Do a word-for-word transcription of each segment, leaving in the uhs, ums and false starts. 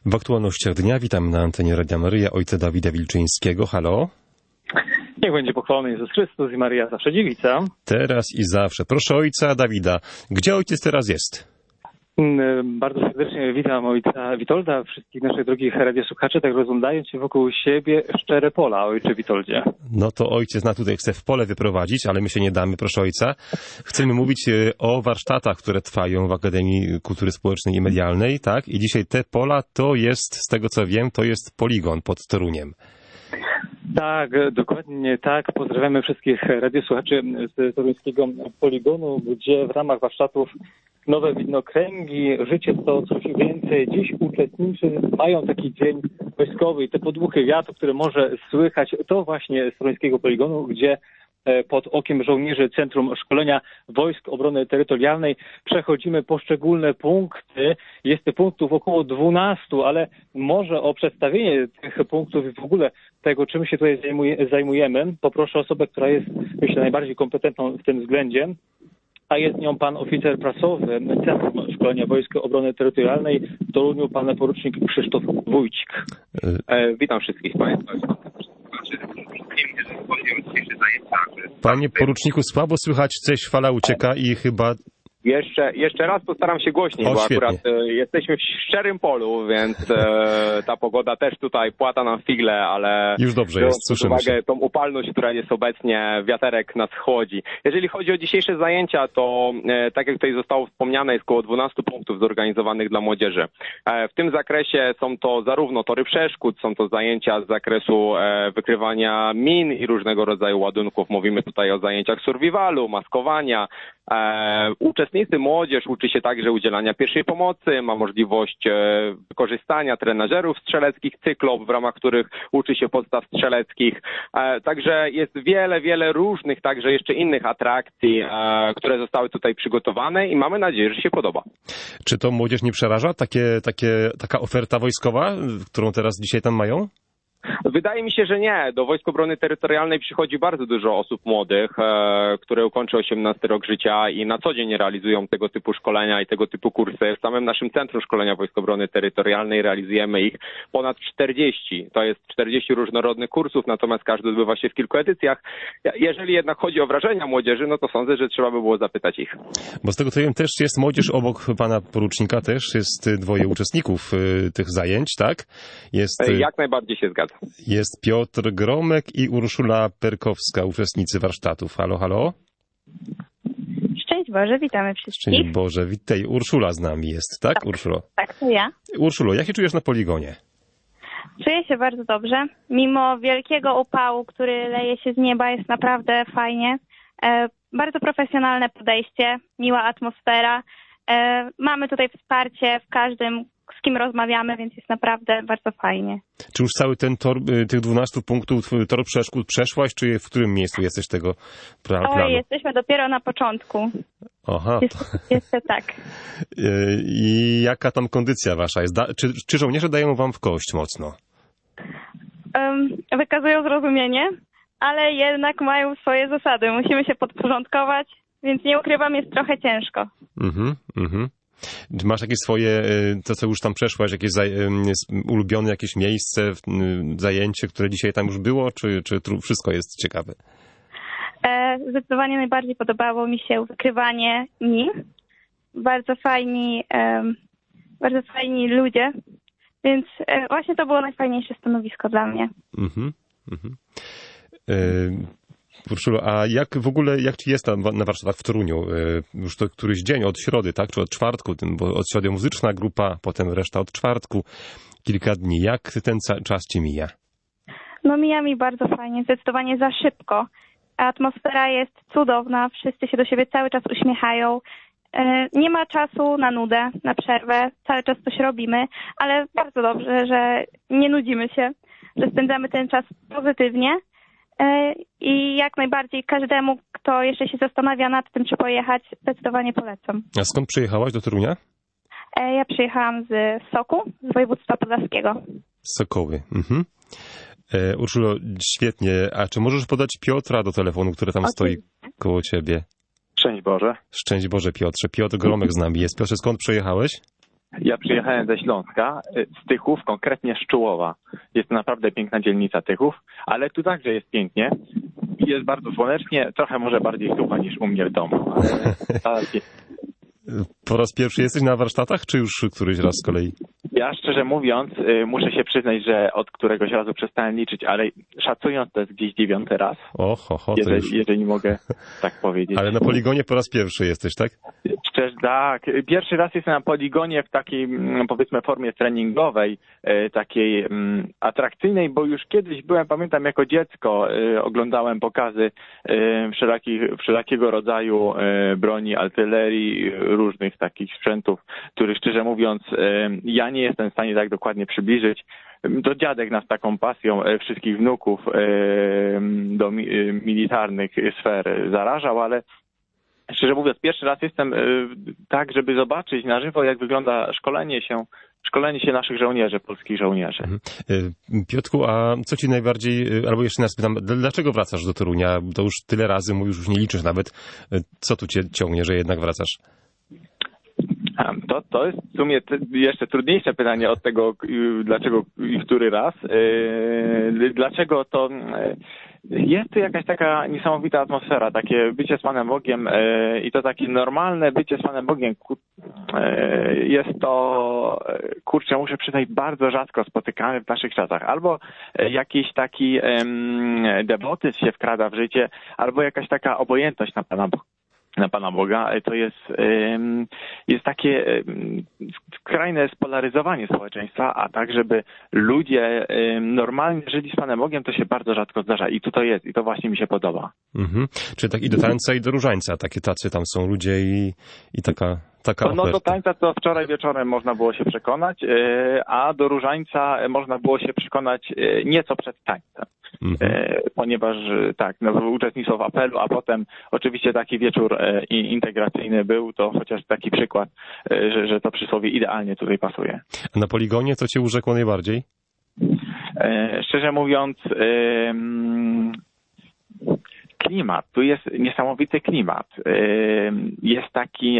W aktualnościach dnia witam na antenie Radia Maryja ojca Dawida Wilczyńskiego. Halo? Niech będzie pochwalony Jezus Chrystus i Maryja zawsze dziewica. Teraz i zawsze. Proszę ojca Dawida, gdzie ojciec teraz jest? Bardzo serdecznie witam ojca Witolda, wszystkich naszych drogich radiosłuchaczy, tak rozglądając się wokół siebie szczere pola, ojcze Witoldzie. No to ojciec na tutaj chce w pole wyprowadzić, ale my się nie damy, proszę ojca. Chcemy mówić o warsztatach, które trwają w Akademii Kultury Społecznej i Medialnej, tak? I dzisiaj te pola to jest, z tego co wiem, to jest poligon pod Toruniem. Tak, dokładnie tak. Pozdrawiamy wszystkich radiosłuchaczy z toruńskiego poligonu, gdzie w ramach warsztatów Nowe Widnokręgi, Życie to coś więcej. Dziś uczestnicy mają taki dzień wojskowy i te podmuchy wiatru, które może słychać, to właśnie z toruńskiego poligonu, gdzie pod okiem żołnierzy Centrum Szkolenia Wojsk Obrony Terytorialnej przechodzimy poszczególne punkty. Jest tych punktów około dwunastu, ale może o przedstawienie tych punktów i w ogóle tego, czym się tutaj zajmujemy, poproszę osobę, która jest, myślę, najbardziej kompetentną w tym względzie, a jest nią pan oficer prasowy Centrum Szkolenia Wojsk Obrony Terytorialnej w Toruniu, pan porucznik Krzysztof Wójcik. E, witam wszystkich państwa. Panie poruczniku, słabo słychać, coś fala ucieka i chyba... Jeszcze, jeszcze raz postaram się głośniej, o, bo świetnie. akurat e, jesteśmy w szczerym polu, więc e, ta pogoda też tutaj płata nam figle, ale już dobrze jest, biorąc pod uwagę tą upalność, która jest obecnie, wiaterek nas chłodzi. Jeżeli chodzi o dzisiejsze zajęcia, to e, tak jak tutaj zostało wspomniane, jest około dwunastu punktów zorganizowanych dla młodzieży. E, w tym zakresie są to zarówno tory przeszkód, są to zajęcia z zakresu e, wykrywania min i różnego rodzaju ładunków. Mówimy tutaj o zajęciach survivalu, maskowania. E, uczestnicy, młodzież uczy się także udzielania pierwszej pomocy, ma możliwość e, wykorzystania trenażerów strzeleckich, cyklop, w ramach których uczy się podstaw strzeleckich. E, także jest wiele, wiele różnych, także jeszcze innych atrakcji, e, które zostały tutaj przygotowane i mamy nadzieję, że się podoba. Czy to młodzież nie przeraża? Takie, takie, taka oferta wojskowa, którą teraz dzisiaj tam mają? Wydaje mi się, że nie. Do Wojsk Obrony Terytorialnej przychodzi bardzo dużo osób młodych, e, które ukończą osiemnasty rok życia i na co dzień realizują tego typu szkolenia i tego typu kursy. W samym naszym Centrum Szkolenia Wojsk Obrony Terytorialnej realizujemy ich ponad czterdzieści. To jest czterdzieści różnorodnych kursów, natomiast każdy odbywa się w kilku edycjach. Jeżeli jednak chodzi o wrażenia młodzieży, no to sądzę, że trzeba by było zapytać ich. Bo z tego co wiem, też jest młodzież obok pana porucznika, też jest dwoje uczestników y, tych zajęć, tak? Jest, y... Jak najbardziej się zgadza. Jest Piotr Gromek i Urszula Perkowska, uczestnicy warsztatów. Halo, halo? Szczęść Boże, witamy wszystkich. Szczęść Boże, witaj. Urszula z nami jest, tak, tak Urszulo? Tak, to ja. Urszulo, jak się czujesz na poligonie? Czuję się bardzo dobrze. Mimo wielkiego upału, który leje się z nieba, jest naprawdę fajnie. E, bardzo profesjonalne podejście, miła atmosfera. E, mamy tutaj wsparcie w każdym, z kim rozmawiamy, więc jest naprawdę bardzo fajnie. Czy już cały ten tor, tych dwunastu punktów, tor przeszkód przeszłaś, czy w którym miejscu jesteś tego planu? O, jesteśmy dopiero na początku. Aha. Jest, jest to tak. I jaka tam kondycja wasza jest? Da, czy, czy żołnierze dają wam w kość mocno? Um, wykazują zrozumienie, ale jednak mają swoje zasady. Musimy się podporządkować, więc nie ukrywam, jest trochę ciężko. Mhm, mhm. Czy masz jakieś swoje, to co już tam przeszłaś, jakieś ulubione jakieś miejsce, zajęcie, które dzisiaj tam już było, czy, czy wszystko jest ciekawe? Zdecydowanie najbardziej podobało mi się wykrywanie min. Bardzo fajni, bardzo fajni ludzie, więc właśnie to było najfajniejsze stanowisko dla mnie. Mhm, mhm. Urszulo, a jak w ogóle, jak ci jest tam na warsztatach w Toruniu? Już to któryś dzień, od środy, tak? Czy od czwartku? Bo od środy muzyczna grupa, potem reszta od czwartku. Kilka dni. Jak ten czas ci mija? No mija mi bardzo fajnie, zdecydowanie za szybko. Atmosfera jest cudowna, wszyscy się do siebie cały czas uśmiechają. Nie ma czasu na nudę, na przerwę, cały czas coś robimy, ale bardzo dobrze, że nie nudzimy się, że spędzamy ten czas pozytywnie. I jak najbardziej każdemu, kto jeszcze się zastanawia nad tym, czy pojechać, zdecydowanie polecam. A skąd przyjechałaś do Torunia? Ja przyjechałam z Soku, z województwa podlaskiego. Sokoły. Mhm. E, Urszulo, świetnie. A czy możesz podać Piotra do telefonu, który tam Oczywiście. stoi koło ciebie? Szczęść Boże. Szczęść Boże, Piotrze. Piotr Gromek z nami jest. Piotrze, skąd przyjechałeś? Ja przyjechałem ze Śląska, z Tychów, konkretnie z Czułowa. Jest to naprawdę piękna dzielnica Tychów, ale tu także jest pięknie. Jest bardzo słonecznie, trochę może bardziej sucho niż u mnie w domu. Ale... Po raz pierwszy jesteś na warsztatach, czy już któryś raz z kolei? Ja szczerze mówiąc, muszę się przyznać, że od któregoś razu przestałem liczyć, ale szacując to jest gdzieś dziewiąty raz. Oho, ho, to jeżeli, już... jeżeli mogę tak powiedzieć. Ale na poligonie po raz pierwszy jesteś, tak? Szczerze, tak. Pierwszy raz jestem na poligonie w takiej, powiedzmy, formie treningowej, takiej um, atrakcyjnej, bo już kiedyś byłem, pamiętam, jako dziecko um, oglądałem pokazy um, wszelakich, wszelakiego rodzaju um, broni, artylerii, różnych takich sprzętów, których szczerze mówiąc um, ja nie jestem w stanie tak dokładnie przybliżyć. To dziadek nas taką pasją wszystkich wnuków do militarnych sfer zarażał, ale szczerze mówiąc, pierwszy raz jestem tak, żeby zobaczyć na żywo, jak wygląda szkolenie się, szkolenie się naszych żołnierzy, polskich żołnierzy. Piotrku, a co ci najbardziej, albo jeszcze nas pytam, dlaczego wracasz do Torunia? To już tyle razy mówisz, już nie liczysz nawet. Co tu cię ciągnie, że jednak wracasz? To, to jest w sumie jeszcze trudniejsze pytanie od tego, dlaczego i który raz. Dlaczego to... Jest tu jakaś taka niesamowita atmosfera, takie bycie z Panem Bogiem i to takie normalne bycie z Panem Bogiem. Jest to, kurczę, muszę przyznać, bardzo rzadko spotykane w naszych czasach. Albo jakiś taki dewotyzm się wkrada w życie, albo jakaś taka obojętność na Pana Boga. na Pana Boga, to jest, jest takie skrajne spolaryzowanie społeczeństwa, a tak, żeby ludzie normalnie żyli z Panem Bogiem, to się bardzo rzadko zdarza. I tu to jest, i to właśnie mi się podoba. Mhm. Czyli tak i do tańca, i do różańca, takie tacy tam są ludzie i, i taka... Taka no do tańca to wczoraj wieczorem można było się przekonać, a do różańca można było się przekonać nieco przed tańcem. Mhm. Ponieważ tak, no, uczestnictwo w apelu, a potem oczywiście taki wieczór integracyjny był, to chociaż taki przykład, że, że to przysłowie idealnie tutaj pasuje. A na poligonie co cię urzekło najbardziej? Szczerze mówiąc... Klimat, tu jest niesamowity klimat. Jest taki,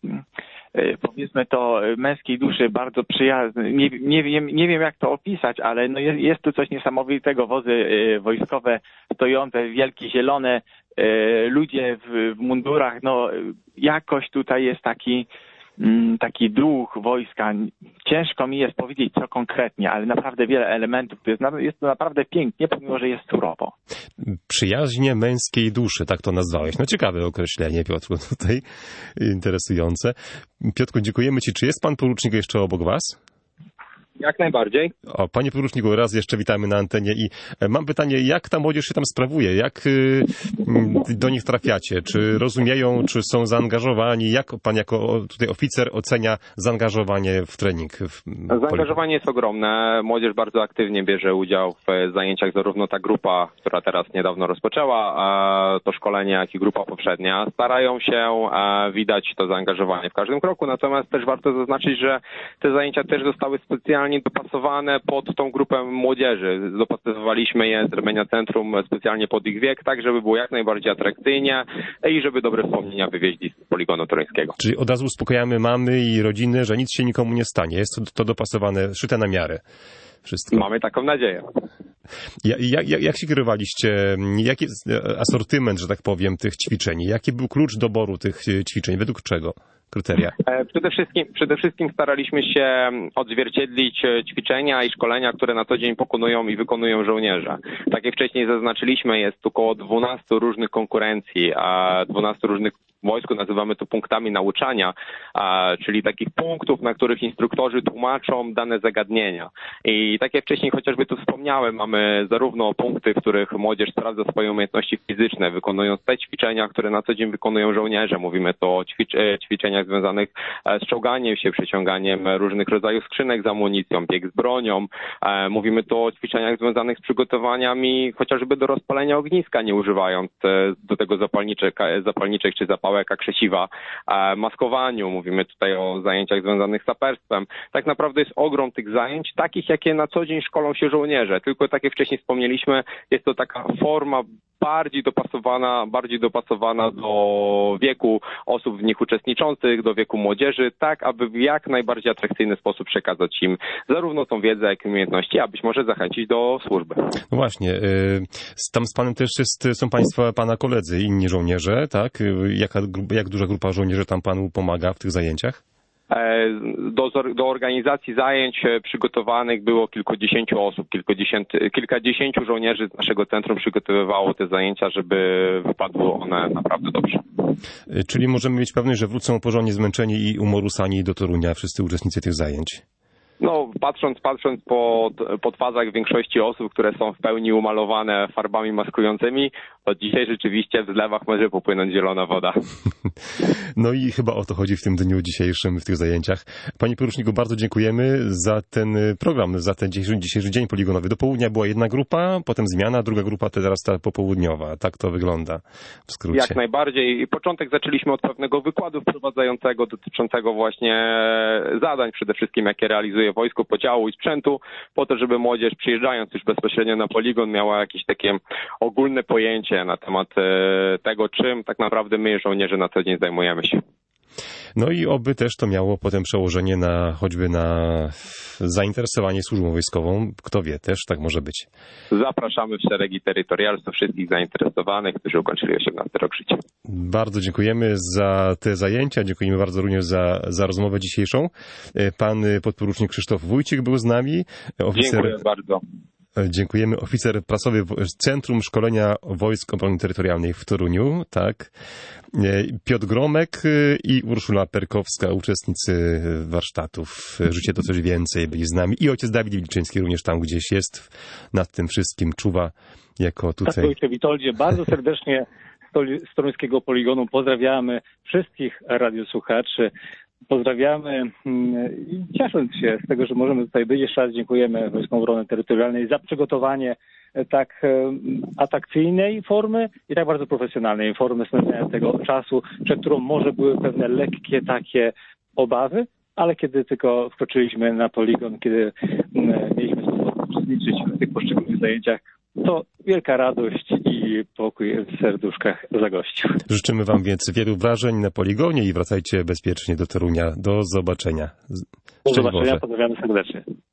powiedzmy to, męskiej duszy bardzo przyjazny. Nie, nie, wiem, nie wiem jak to opisać, ale no jest, jest tu coś niesamowitego. Wozy wojskowe stojące, wielkie, zielone, ludzie w, w mundurach. No jakoś tutaj jest taki taki duch wojska. Ciężko mi jest powiedzieć co konkretnie, ale naprawdę wiele elementów. To jest, jest to naprawdę pięknie, pomimo że jest surowo. Przyjaźnie męskiej duszy, tak to nazwałeś. No ciekawe określenie, Piotrku, tutaj interesujące. Piotrku, dziękujemy Ci. Czy jest pan porucznik jeszcze obok was? Jak najbardziej. O, panie poruczniku, raz jeszcze witamy na antenie i mam pytanie, jak ta młodzież się tam sprawuje? Jak y, do nich trafiacie? Czy rozumieją, czy są zaangażowani? Jak pan jako tutaj oficer ocenia zaangażowanie w trening? W Zaangażowanie jest ogromne. Młodzież bardzo aktywnie bierze udział w zajęciach, zarówno ta grupa, która teraz niedawno rozpoczęła to szkolenie, jak i grupa poprzednia. Starają się, widać to zaangażowanie w każdym kroku, natomiast też warto zaznaczyć, że te zajęcia też zostały specjalnie dopasowane pod tą grupę młodzieży. Dopasowaliśmy je z Ramienia Centrum specjalnie pod ich wiek, tak żeby było jak najbardziej atrakcyjnie i żeby dobre wspomnienia wywieźli z poligonu toruńskiego. Czyli od razu uspokajamy mamy i rodziny, że nic się nikomu nie stanie. Jest to, to dopasowane, szyte na miarę. Wszystko. Mamy taką nadzieję. Jak, jak, jak się kierowaliście? Jaki jest asortyment, że tak powiem, tych ćwiczeń? Jaki był klucz doboru tych ćwiczeń? Według czego? Kryteria? Przede wszystkim, przede wszystkim staraliśmy się odzwierciedlić ćwiczenia i szkolenia, które na co dzień pokonują i wykonują żołnierze. Tak jak wcześniej zaznaczyliśmy, jest około dwunastu różnych konkurencji, a dwunastu różnych w wojsku nazywamy to punktami nauczania, a, czyli takich punktów, na których instruktorzy tłumaczą dane zagadnienia. I tak jak wcześniej chociażby tu wspomniałem, mamy zarówno punkty, w których młodzież sprawdza swoje umiejętności fizyczne, wykonując te ćwiczenia, które na co dzień wykonują żołnierze. Mówimy to o ćwicz- ćwiczeniach związanych z czołganiem się, przeciąganiem różnych rodzajów skrzynek z amunicją, bieg z bronią. Mówimy tu o ćwiczeniach związanych z przygotowaniami chociażby do rozpalenia ogniska, nie używając do tego zapalniczek, zapalniczek czy zapałek, a krzesiwa, maskowaniu. Mówimy tutaj o zajęciach związanych z saperstwem. Tak naprawdę jest ogrom tych zajęć, takich jakie na co dzień szkolą się żołnierze. Tylko tak jak wcześniej wspomnieliśmy, jest to taka forma bardziej dopasowana, bardziej dopasowana do wieku osób w nich uczestniczących, do wieku młodzieży, tak aby w jak najbardziej atrakcyjny sposób przekazać im zarówno tą wiedzę, jak i umiejętności, a być może zachęcić do służby. No właśnie, y, tam z panem też jest, są państwa, pana koledzy, inni żołnierze, tak? Jaka, jak duża grupa żołnierzy tam panu pomaga w tych zajęciach? Do, do organizacji zajęć przygotowanych było kilkudziesięciu osób, kilkudziesięciu, kilkadziesięciu żołnierzy z naszego centrum przygotowywało te zajęcia, żeby wypadły one naprawdę dobrze. Czyli możemy mieć pewność, że wrócą porządnie zmęczeni i umorusani do Torunia wszyscy uczestnicy tych zajęć? No, patrząc, patrząc po, po twarzach większości osób, które są w pełni umalowane farbami maskującymi, to dzisiaj rzeczywiście w zlewach może popłynąć zielona woda. No i chyba o to chodzi w tym dniu dzisiejszym, w tych zajęciach. Panie poruczniku, bardzo dziękujemy za ten program, za ten dzisiejszy, dzisiejszy dzień poligonowy. Do południa była jedna grupa, potem zmiana, druga grupa teraz ta popołudniowa. Tak to wygląda w skrócie. Jak najbardziej. Początek zaczęliśmy od pewnego wykładu wprowadzającego, dotyczącego właśnie zadań przede wszystkim, jakie realizuje wojsko, podziału i sprzętu, po to, żeby młodzież przyjeżdżając już bezpośrednio na poligon miała jakieś takie ogólne pojęcie na temat tego, czym tak naprawdę my, żołnierze, na co dzień zajmujemy się. No i oby też to miało potem przełożenie na choćby na zainteresowanie służbą wojskową. Kto wie, też tak może być. Zapraszamy w szeregi terytorialstw wszystkich zainteresowanych, którzy ukończyli osiemnasty rok życia. Bardzo dziękujemy za te zajęcia, dziękujemy bardzo również za, za rozmowę dzisiejszą. Pan podporucznik Krzysztof Wójcik był z nami. Oficer... Dziękuję bardzo. Dziękujemy. Oficer prasowy Centrum Szkolenia Wojsk Obrony Terytorialnej w Toruniu, tak. Piotr Gromek i Urszula Perkowska, uczestnicy warsztatów. Życie to coś więcej, byli z nami. I ojciec Dawid Wilczyński również tam gdzieś jest, nad tym wszystkim czuwa jako tutaj. Tak, ojcze Witoldzie, bardzo serdecznie z toruńskiego poligonu pozdrawiamy wszystkich radiosłuchaczy. Pozdrawiamy i ciesząc się z tego, że możemy tutaj być. Jeszcze raz dziękujemy Wojskom Obrony Terytorialnej za przygotowanie tak atrakcyjnej formy i tak bardzo profesjonalnej formy spędzania tego czasu, przed którą może były pewne lekkie takie obawy, ale kiedy tylko wkroczyliśmy na poligon, kiedy mieliśmy sposób uczestniczyć w tych poszczególnych zajęciach, to wielka radość i pokój w serduszkach zagościł. Życzymy wam więc wielu wrażeń na poligonie i wracajcie bezpiecznie do Torunia. Do zobaczenia. Do zobaczenia, pozdrawiamy serdecznie.